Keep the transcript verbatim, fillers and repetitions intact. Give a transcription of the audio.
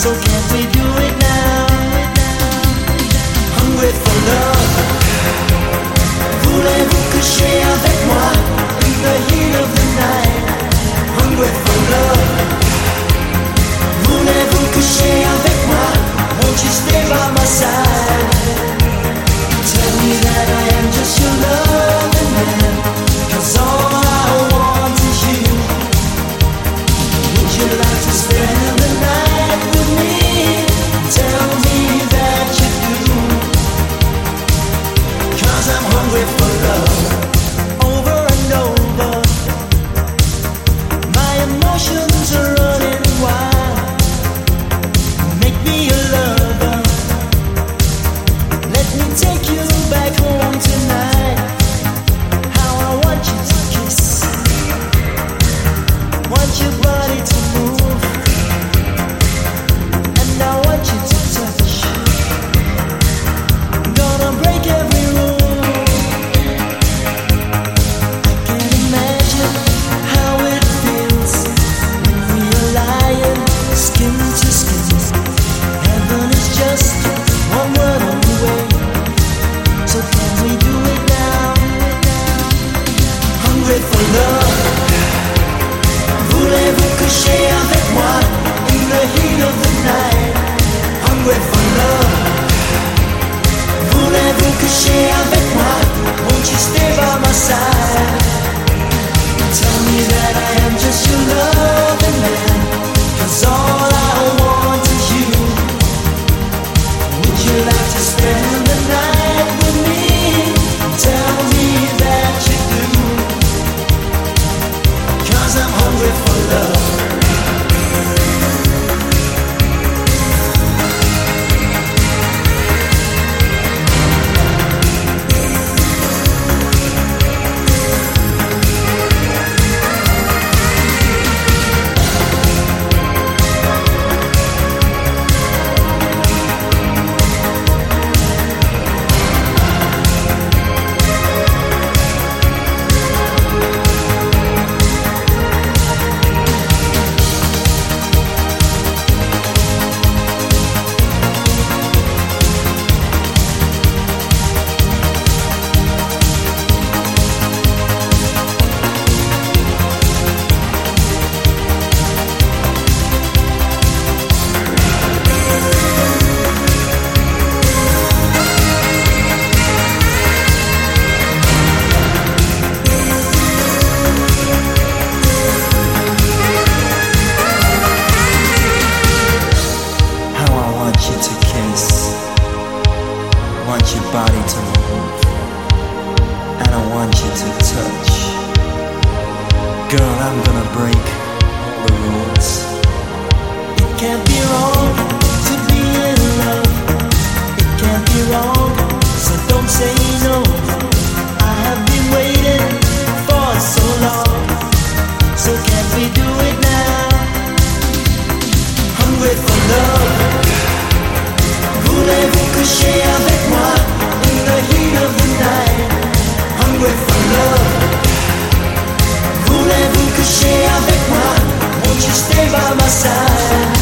So can't we do it now? Hungry for love. Voulez-vous coucher avec moi in the heat of the night? Hungry for love. Voulez-vous coucher avec moi? Won't you stay by my side? Tell me that I am just your loving man, 'cause all I want is you. Would you like to spend the night with me? Tell me that you do, 'cause I'm hungry for love. Over and over, my emotions are running wild. Make me a lover. Let me take you back home tonight. How I want you to kiss, want your body to move, and I want you to touch. Gonna break every rule. I can't imagine how it feels when we are lying skin to skin. Heaven is just one word away. So can we do it now? Hungry for love. Voulez-vous coucher avec moi in the heat of the night? Hungry for love. Voulez-vous coucher avec moi? Won't you stay by my side? Tell me that I am just your loving man, 'cause all I want is you. Would you like to spend the night with me? Tell me that you do, 'cause I'm hungry for love. Want your body to move, and I want you to touch. Girl, I'm gonna break all the rules. It can't be wrong to be in love. It can't be wrong, so don't say no. I have been waiting for so long. So can't we do it now? Hungry for love. Voulez-vous coucher avec moi in the heat of the night? Hungry for love. Voulez-vous coucher avec moi? Won't you stay by my side?